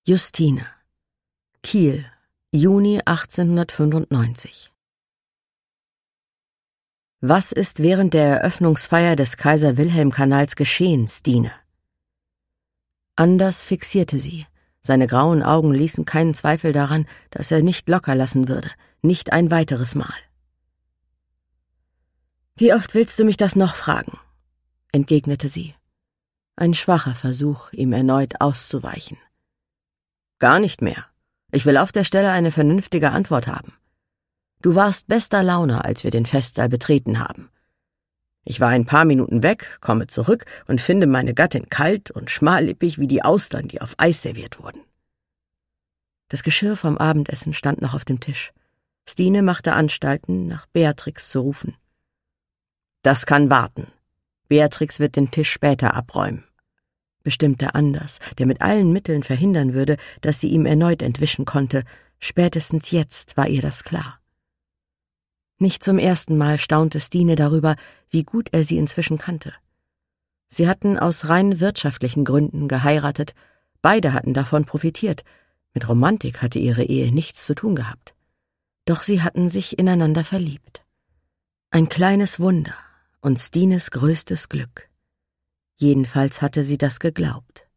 Justine. Kiel, Juni 1895. Was ist während der Eröffnungsfeier des Kaiser-Wilhelm-Kanals geschehen, Stine? Anders fixierte sie. Seine grauen Augen ließen keinen Zweifel daran, dass er nicht locker lassen würde, nicht ein weiteres Mal. »Wie oft willst du mich das noch fragen?« entgegnete sie. Ein schwacher Versuch, ihm erneut auszuweichen. »Gar nicht mehr. Ich will auf der Stelle eine vernünftige Antwort haben. Du warst bester Laune, als wir den Festsaal betreten haben. Ich war ein paar Minuten weg, komme zurück und finde meine Gattin kalt und schmallippig wie die Austern, die auf Eis serviert wurden.« Das Geschirr vom Abendessen stand noch auf dem Tisch. Stine machte Anstalten, nach Beatrix zu rufen. »Das kann warten. Beatrix wird den Tisch später abräumen«, bestimmte Anders, der mit allen Mitteln verhindern würde, dass sie ihm erneut entwischen konnte. Spätestens jetzt war ihr das klar. Nicht zum ersten Mal staunte Stine darüber, wie gut er sie inzwischen kannte. Sie hatten aus rein wirtschaftlichen Gründen geheiratet, beide hatten davon profitiert, mit Romantik hatte ihre Ehe nichts zu tun gehabt. Doch sie hatten sich ineinander verliebt. Ein kleines Wunder und Stines größtes Glück. Jedenfalls hatte sie das geglaubt.